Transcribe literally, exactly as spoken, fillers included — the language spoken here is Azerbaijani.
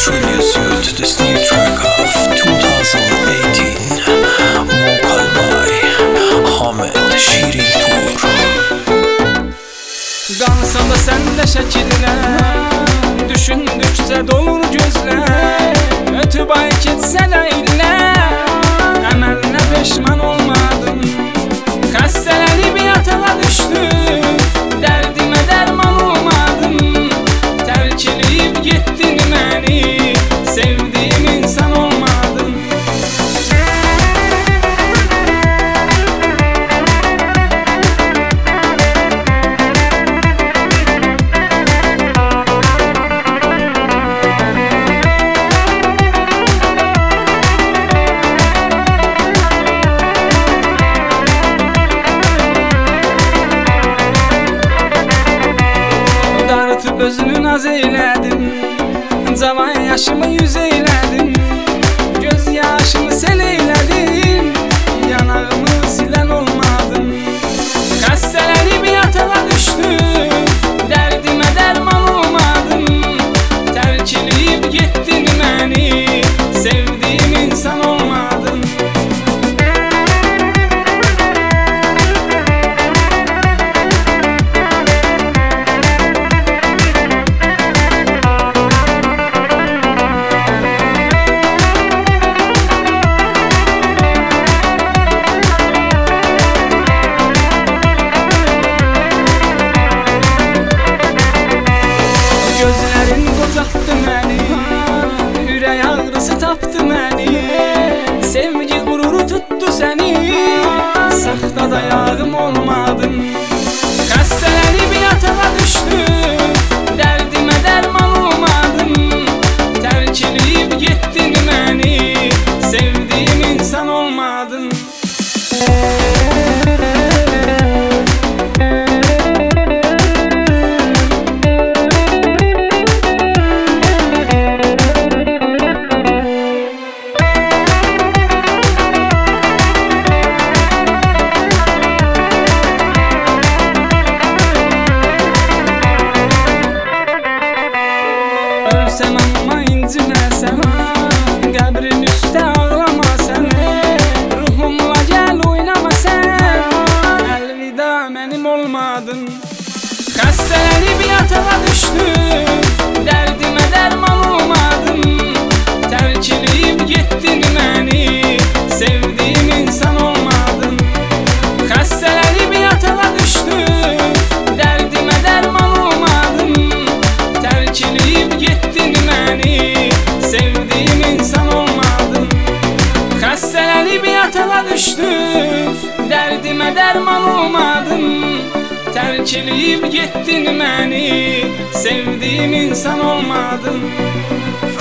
introduce you to this new track of two thousand eighteen, vocal by Hamed Şirintur. Qalsa da səndə şəkillər, düşündükcə dolur gözlər. Ötüb ay keçsən əylər, əməlinə peşman olmadın. Xəstələnib yatağa düşdün, dərdimə dərman olmadın. Tərk eləyib getdin məni, sevdiyim insan olmadın. Özünü naz eylədin, cavan yaşımı yüz eylədin. Göz yaşımı sel eylədin, yanağımı silən olmadın. Xəstələnib yatağa düşdün, dərdimə dərman olmadın. Tərk eləyib getdin məni, sevdiyim insan olmadın. Gözlərin qocaltdı məni, ürək ağrısı tapdı məni. Sevgi qururu tutdu səni, saxta dayağım olmadın. Xəstələnib yatağa düşdün, dərdimə dərman olmadın. Tərk eləyib getdin məni, sevdiyim insan olmadın. Ölsəm amma inciməsən, qəbrin üstə ağlamasən. Ruhumla gəl oynamasən, əlvida mənim olmadın. Xəstələnib yatağa düşdün, dərdimə dərman olmadın. Tərk eləyib getdin məni, sevdiyim insan olmadın. Xəstələnib yatağa düşdün, dərdimə dərman olmadın. Tərk eləyib getdin məni, sevdiyim insan olmadın. Xəstələnib yatağa düşdün, dərdimə dərman olmadın. Tərk eləyib getdin məni, sevdiyim insan olmadın.